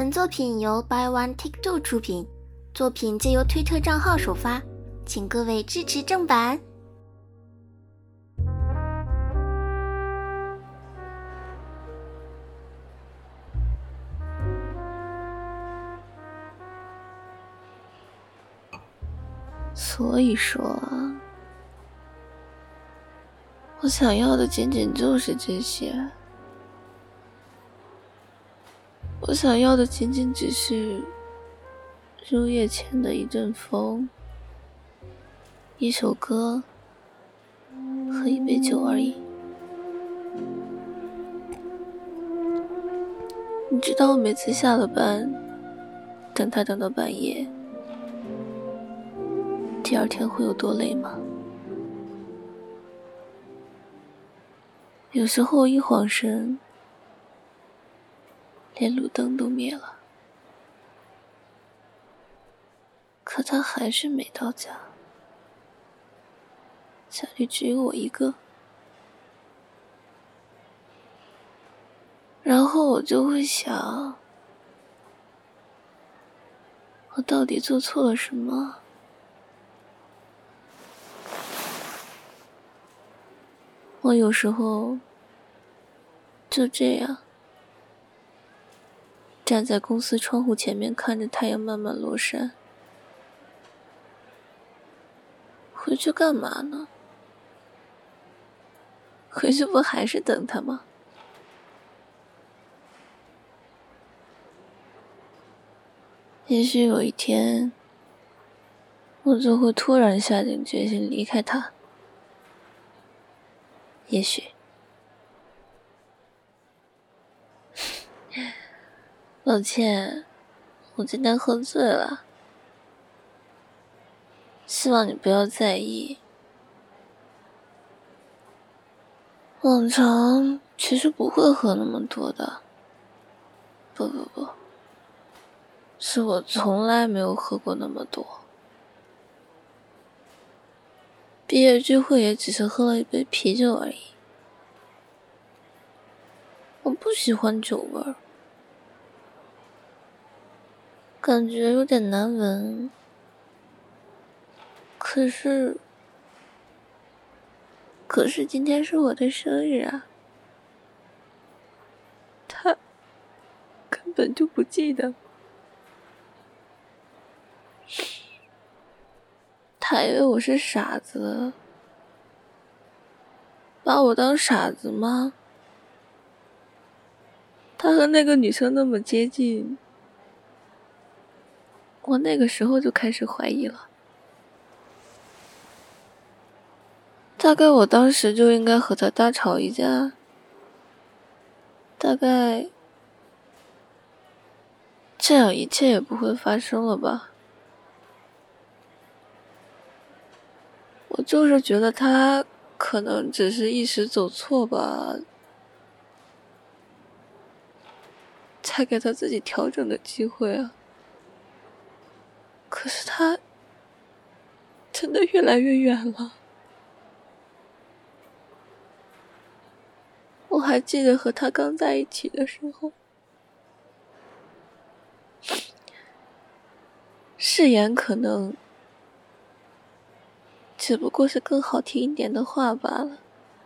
本作品由 Buy One Take Two 出品，作品皆由推特账号首发，请各位支持正版。 所以说，我想要的仅仅就是这些。我想要的仅仅只是入夜前的一阵风，一首歌和一杯酒而已。你知道我每次下了班，等他等到半夜，第二天会有多累吗？有时候一晃神，连路灯都灭了，可他还是没到家，家里只有我一个。然后我就会想，我到底做错了什么？我有时候就这样站在公司窗户前面，看着太阳慢慢落山。回去干嘛呢？回去不还是等他吗？也许有一天，我就会突然下定决心离开他。也许，抱歉，我今天喝醉了，希望你不要在意。往常其实不会喝那么多的，不，是我从来没有喝过那么多。毕业聚会也只是喝了一杯啤酒而已。我不喜欢酒味儿，感觉有点难闻。可是今天是我的生日啊，他根本就不记得。他以为我是傻子，把我当傻子吗？他和那个女生那么接近，我那个时候就开始怀疑了。大概我当时就应该和他大吵一架，大概这样一切也不会发生了吧。我就是觉得他可能只是一时走错吧，才给他自己调整的机会啊。可是他真的越来越远了。我还记得和他刚在一起的时候，誓言可能只不过是更好听一点的话罢了。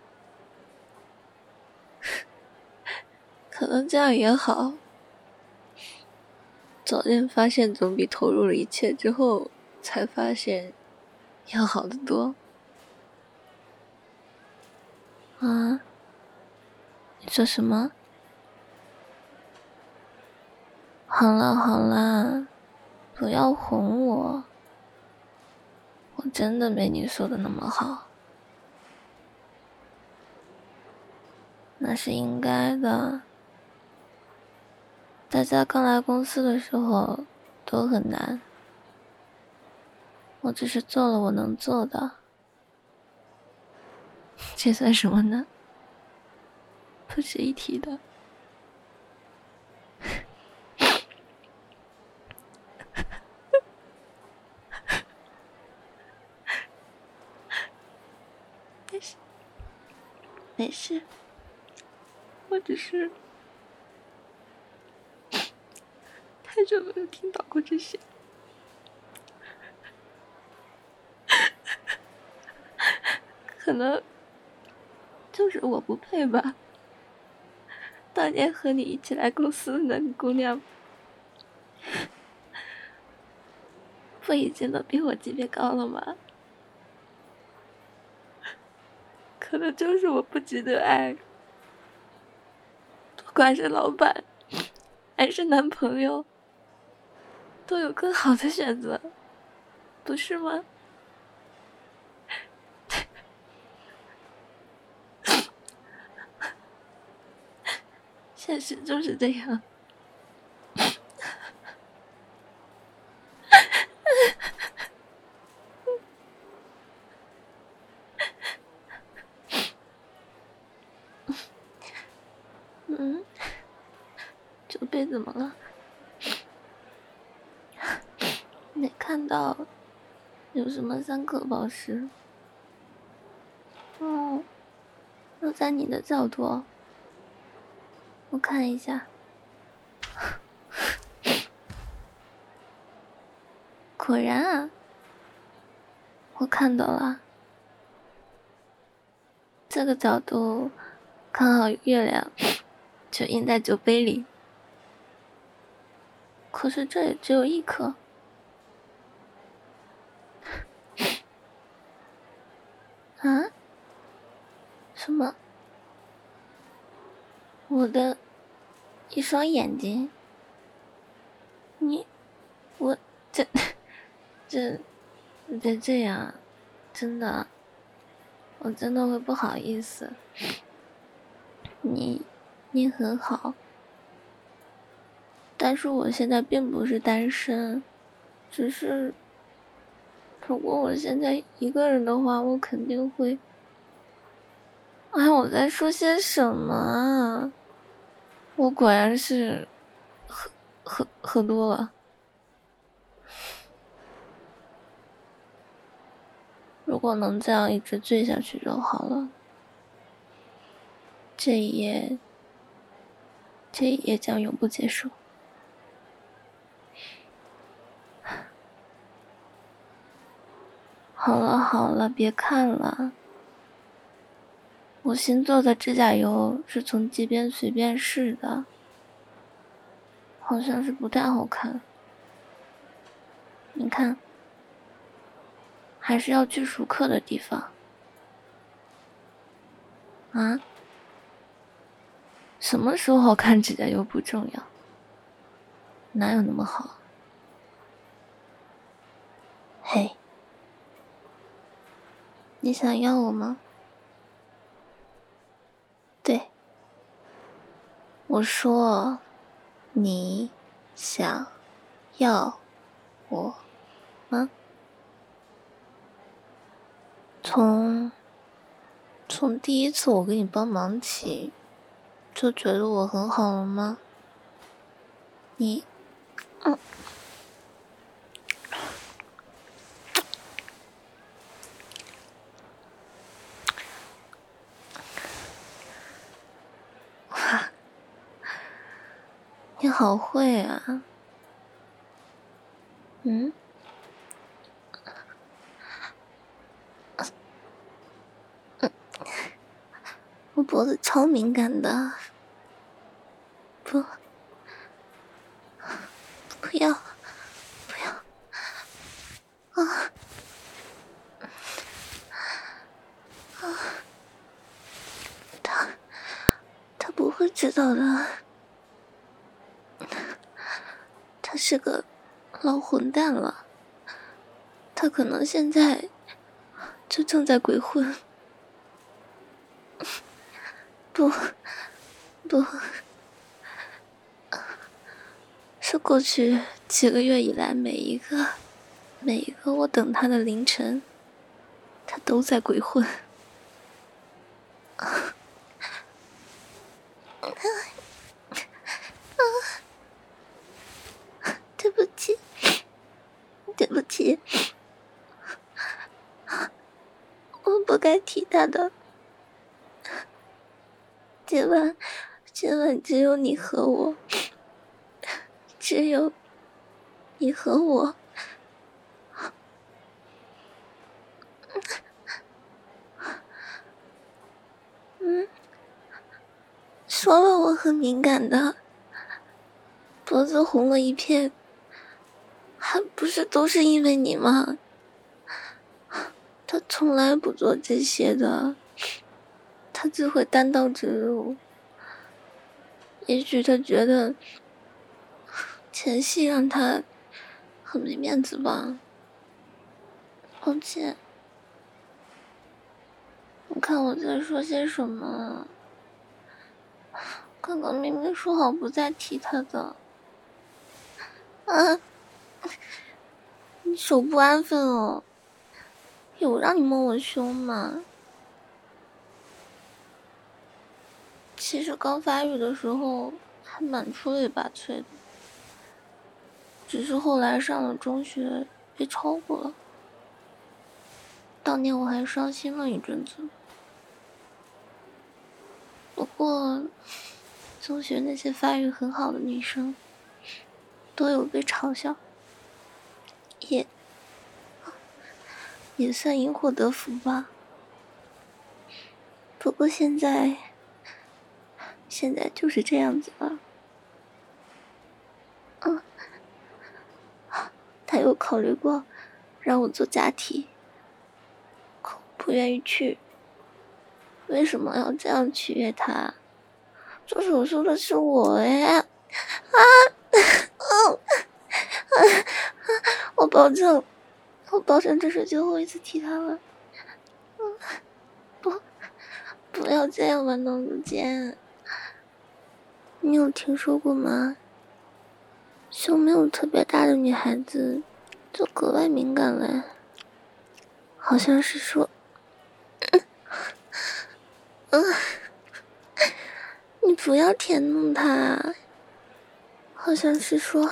可能这样也好，早点发现总比投入了一切之后才发现要好得多。啊？你说什么？好啦，不要哄我，我真的没你说的那么好。那是应该的，大家刚来公司的时候都很难，我只是做了我能做的，这算什么呢？不值一提的。没事，我只是太久没有听到过这些。可能就是我不配吧。当年和你一起来公司的那个姑娘，不已经都比我级别高了吗？可能就是我不值得爱，不管是老板还是男朋友，都有更好的选择，不是吗？现实就是这样。酒杯怎么了？没看到有什么3颗宝石。哦，都在你的角度，我看一下。果然啊，我看到了，这个角度刚好月亮就映在酒杯里，可是这也只有1颗。啊？什么？我的一双眼睛？我别这样，真的，我真的会不好意思。你很好，但是我现在并不是单身，只是如果我现在一个人的话，我肯定会……哎，我在说些什么啊？我果然是喝多了。如果能这样一直醉下去就好了。这一夜将永不结束。好了，别看了。我新做的指甲油是从街边随便试的，好像是不太好看。你看，还是要去熟客的地方。啊？什么时候好看指甲油不重要？哪有那么好？嘿，你想要我吗？对，我说你想要我吗？从第一次我给你帮忙起，就觉得我很好了吗？你，哇，你好会啊！我脖子超敏感的，不要，他不会知道的，他是个老混蛋了，他可能现在就正在鬼混。不，是过去几个月以来每一个我等他的凌晨，他都在鬼混。对不起，我不该提他的。今晚只有你和我， 只有你和我。说了我很敏感的，脖子红了一片，还不是都是因为你吗？他从来不做这些的，他只会单刀直入。也许他觉得前戏让他很没面子吧。抱歉，你看我在说些什么？刚刚明明说好不再提他的。啊，你手不安分哦？有让你摸我胸吗？其实刚发育的时候还蛮出类拔萃的，只是后来上了中学被超过了。当年我还伤心了一阵子。不过中学那些发育很好的女生都有被嘲笑，也算因祸得福吧。不过现在就是这样子了。他有考虑过让我做假体，可我不愿意去。为什么要这样取悦他？做手术的是我哎！我保证这是最后一次提他了。不要这样玩弄如坚。你有听说过吗？胸没有特别大的女孩子就格外敏感嘞。好像是说，你不要舔弄他。好像是说，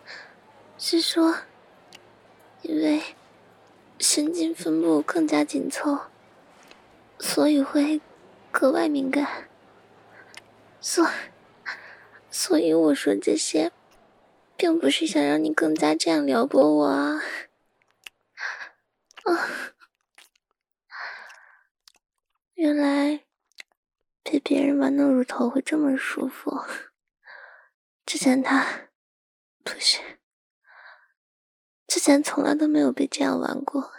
因为神经分布更加紧凑，所以会格外敏感。所以我说这些，并不是想让你更加这样撩拨我啊。原来被别人玩弄乳头会这么舒服。之前从来都没有被这样玩过。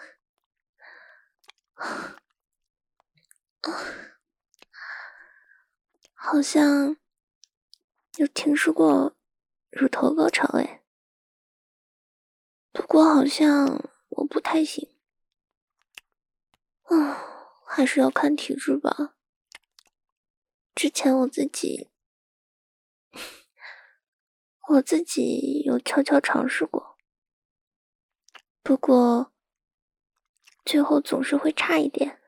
好像有听说过乳头高潮诶，不过好像我不太行。还是要看体质吧。之前我自己有悄悄尝试过，不过最后总是会差一点，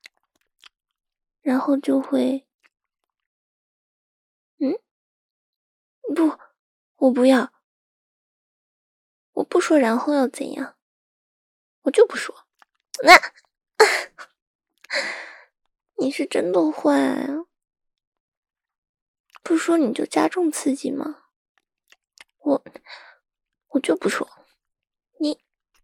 然后就会不，我不要，我不说然后要怎样，我就不说。你是真的坏啊，不说你就加重刺激吗？我就不说。你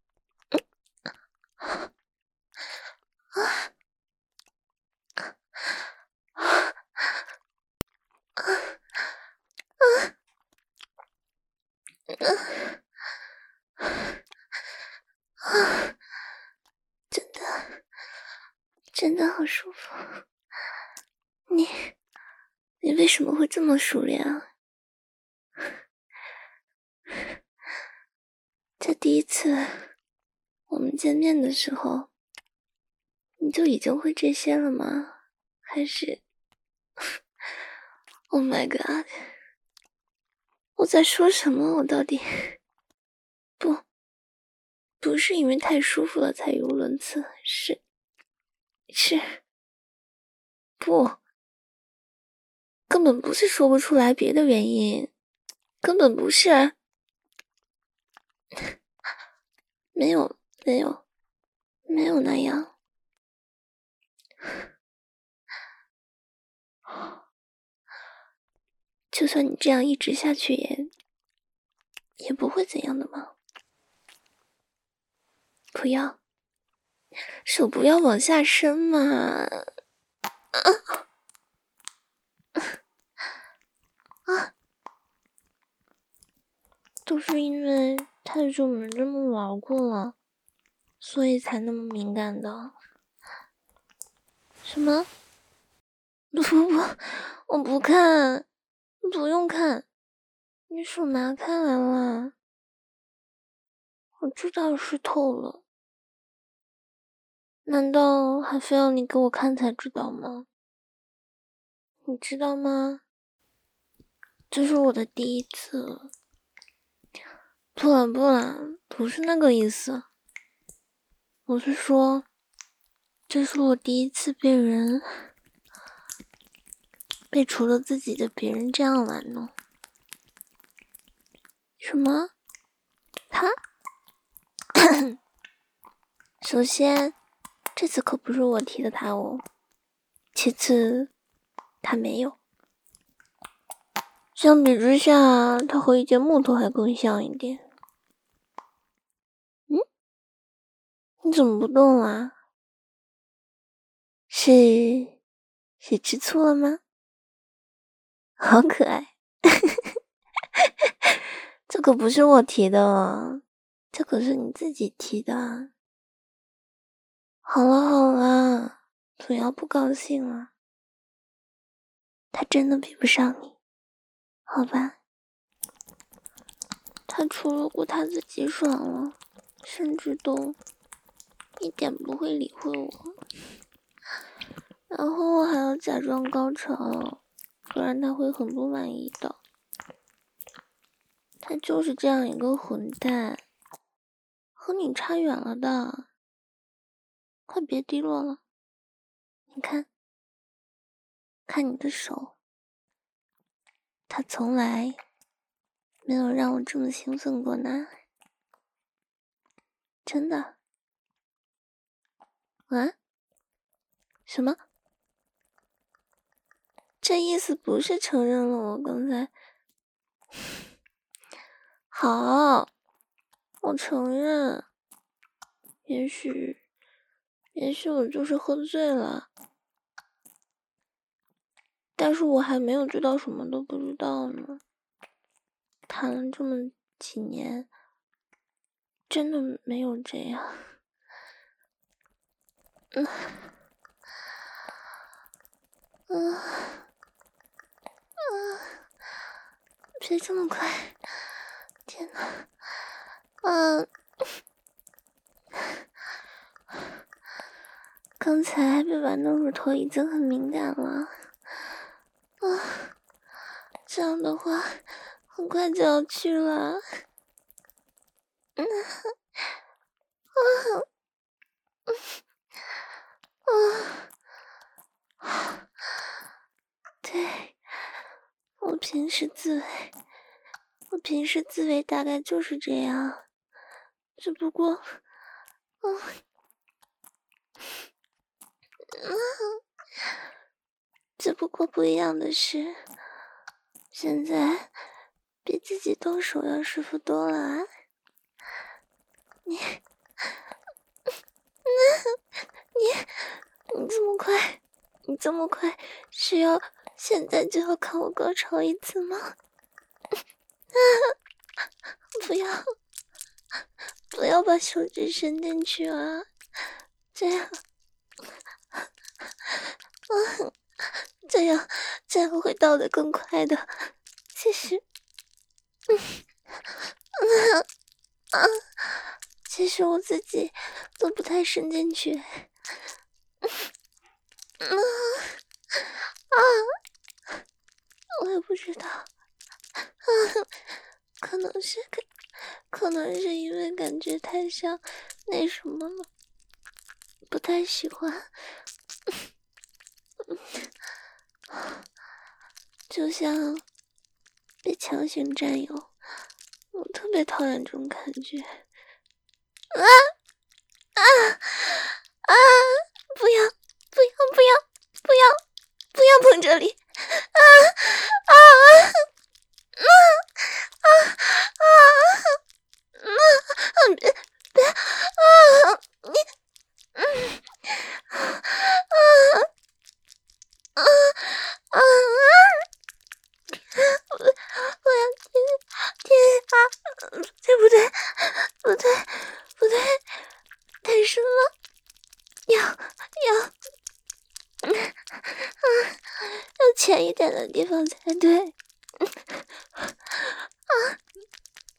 真的好舒服。你为什么会这么熟练啊？在第一次我们见面的时候，你就已经会这些了吗？还是？Oh my god！ 我在说什么？我到底不是因为太舒服了才语无伦次，不，根本不是说不出来别的原因，根本不是。没有那样。就算你这样一直下去也不会怎样的嘛。不要，手不要往下伸嘛。都是因为太久没这么玩过了，所以才那么敏感的。什么？不，我不看，不用看，你手拿开来了，我知道湿透了，难道还非要你给我看才知道吗？你知道吗？这是我的第一次。不啦，不是那个意思。我是说，这是我第一次被除了自己的别人这样玩呢。什么？他？首先，这次可不是我提的他哦。其次，他没有。相比之下，他和一件木头还更像一点。你怎么不动啊？是吃醋了吗？好可爱。这可不是我提的，这可是你自己提的。好了，不要不高兴了。他真的比不上你，好吧？他除了顾他自己爽了，甚至都一点不会理会我。然后我还要假装高潮，不然他会很不满意的。他就是这样一个混蛋，和你差远了的。快别低落了，你看你的手，他从来没有让我这么兴奋过呢。真的。啊？什么？这意思不是承认了我刚才。好，我承认。也许我就是喝醉了，但是我还没有知道什么都不知道呢。谈了这么几年，真的没有这样。别这么快，天哪！刚才被玩的乳头已经很敏感了，这样的话很快就要去了。对，我平时自慰大概就是这样，只不过，不一样的是，现在比自己动手要舒服多了啊！你这么快，是要现在就要看我高潮一次吗？不要把手指伸进去啊！这样会到得更快的。其实我自己都不太伸进去。我也不知道，可能是因为感觉太像那什么了，不太喜欢。就像被强行占有，我特别讨厌这种感觉。不要碰这里！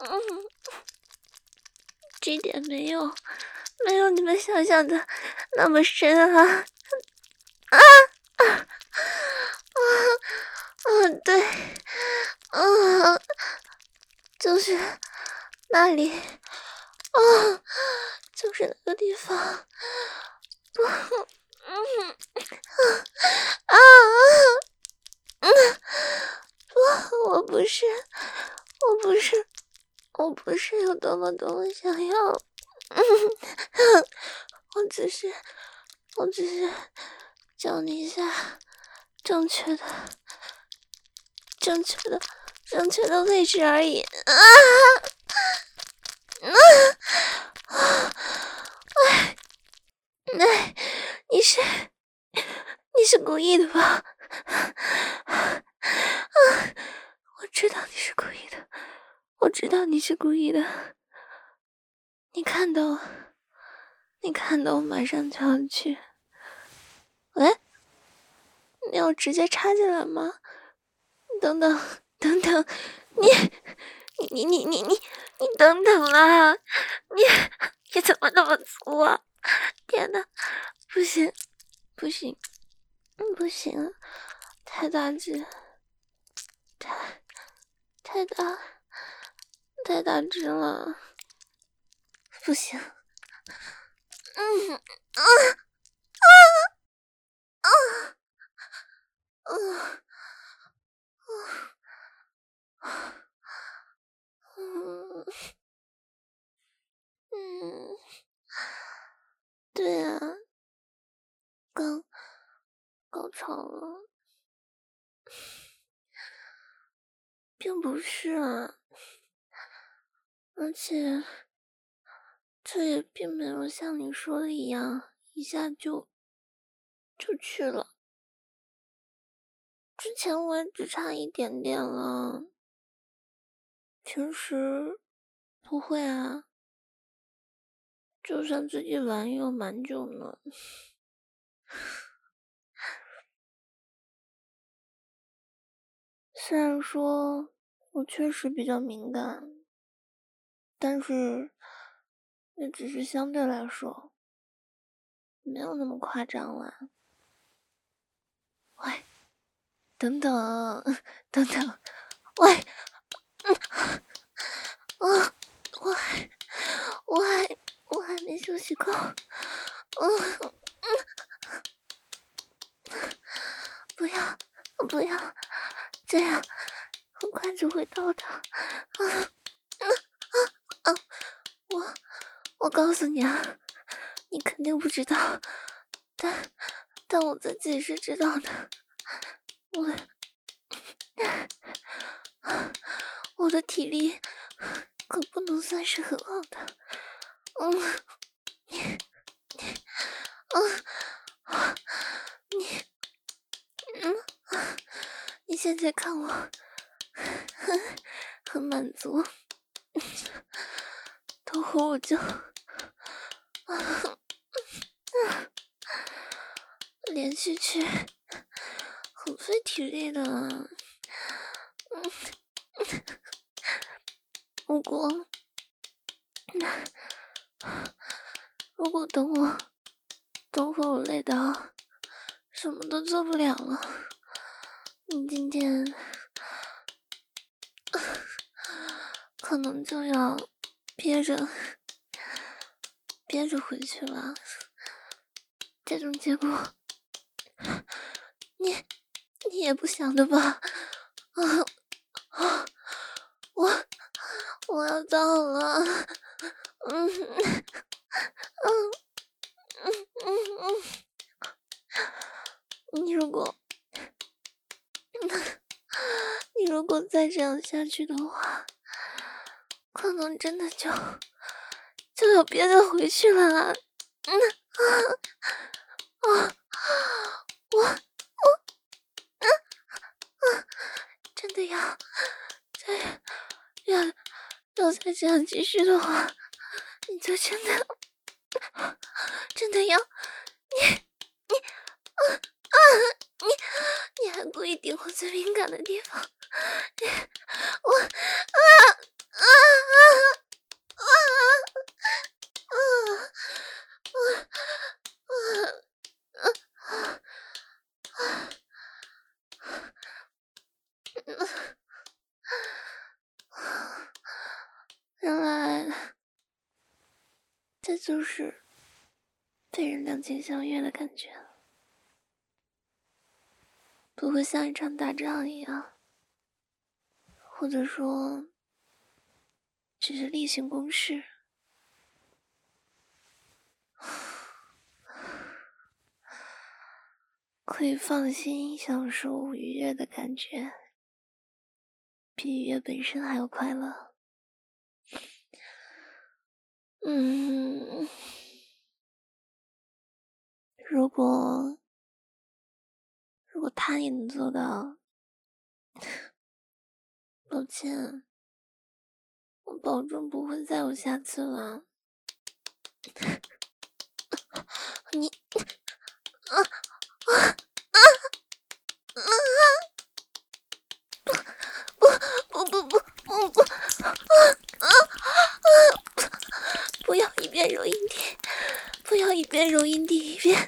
这点没有你们想象的那么深啊！对，就是那里，就是那个地方，不，不，我不是有多么想要，我只是教你一下正确的位置而已。你是故意的吧？我知道你是故意的，你看到我马上就要去。喂，你要直接插进来吗？等等，你等等啊！你怎么那么粗啊？天哪，不行，太大只，太大只了，不行。对啊，高潮了，并不是啊，而且这也并没有像你说的一样，一下就去了。之前我也只差一点点了，平时不会啊，就算自己玩也有蛮久呢。虽然说我确实比较敏感，但是也只是相对来说，没有那么夸张啦。喂，等等，喂，我还没休息够，不要，这样很快就会到的。我告诉你啊，你肯定不知道，但我自己是知道的。我的体力可不能算是很好的。你现在看我很满足，等会我就连续去，很费体力的。如果等会我累到什么都做不了了，你今天可能就要憋着回去了。这种结果你也不想的吧？我要到了。你如果再这样下去的话，可能真的就要憋着回去了。真的要再这样继续的话，你就真的要你还故意顶我最敏感的地方， 这就是被人两情相悦的感觉，不会像一场打仗一样，或者说只是例行公事。可以放心享受愉悦的感觉，比愉悦本身还要快乐。如果他也能做到，抱歉，我保证不会再有下次了。你，不要一边揉阴蒂，不要一边揉阴蒂一边，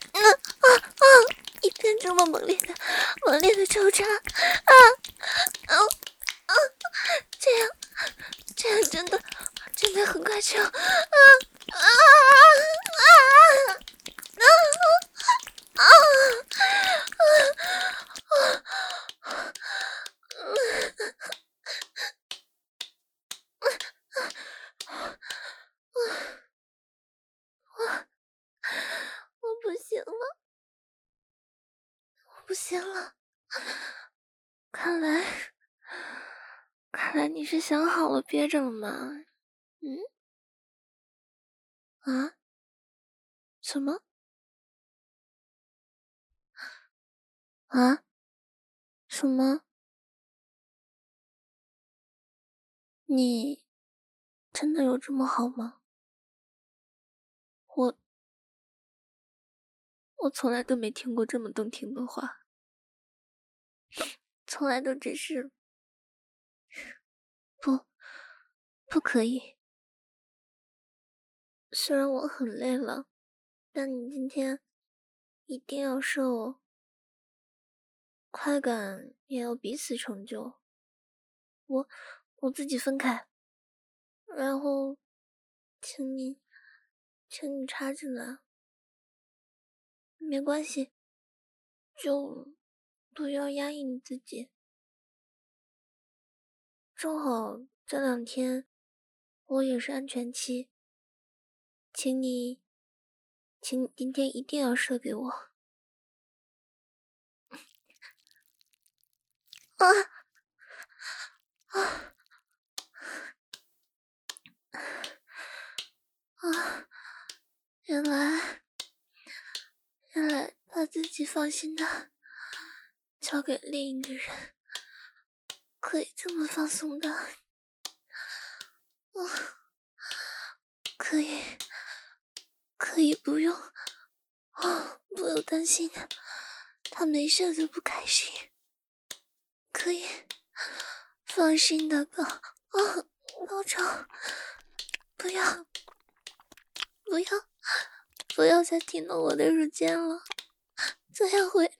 一边这么猛烈的抽插，这样真的很快就，我不行了，看来你是想好了憋着了吗？什么？什么？你真的有这么好吗？我从来都没听过这么动听的话，从来都只是不可以。虽然我很累了，但你今天一定要射我，快感也要彼此成就。我自己分开，然后请你插进来，没关系，就不要压抑你自己。正好这2天我也是安全期，请你今天一定要射给我。原来把自己放心的交给另一个人，可以这么放松的。可以不用担心他没事就不开心，可以放心的高潮，不要再停动我的乳尖了，这样会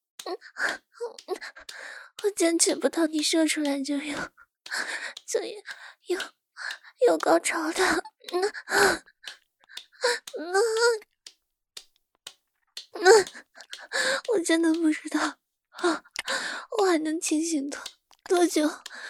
我坚持不到你射出来就有高潮的。我真的不知道我还能清醒多久。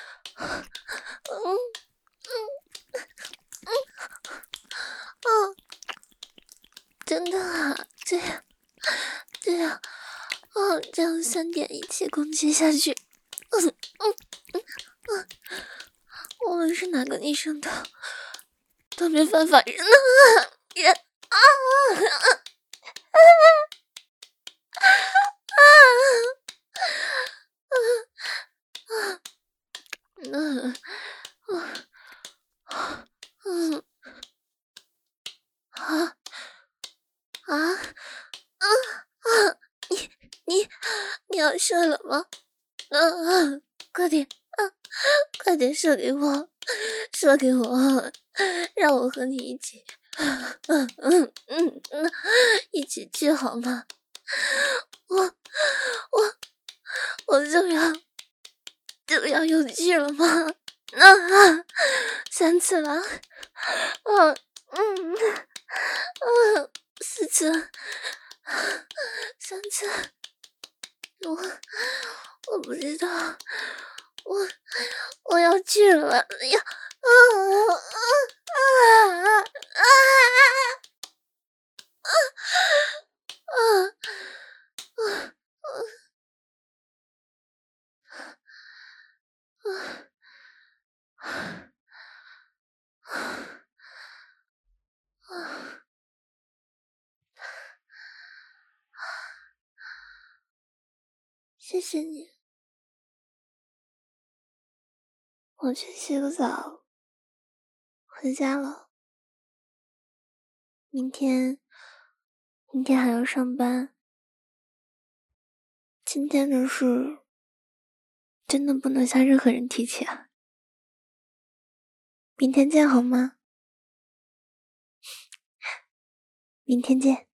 真的啊，这样3点一起攻击下去，无论是哪个女生都没办法忍你要射了吗？快点射给我，让我和你一起一起去好吗？我就要有劲了吗？3次了， 4次，3次，我不知道，我要去了，谢谢你，我去洗个澡，回家了。明天还要上班，今天的事真的不能向任何人提起啊。明天见好吗？明天见。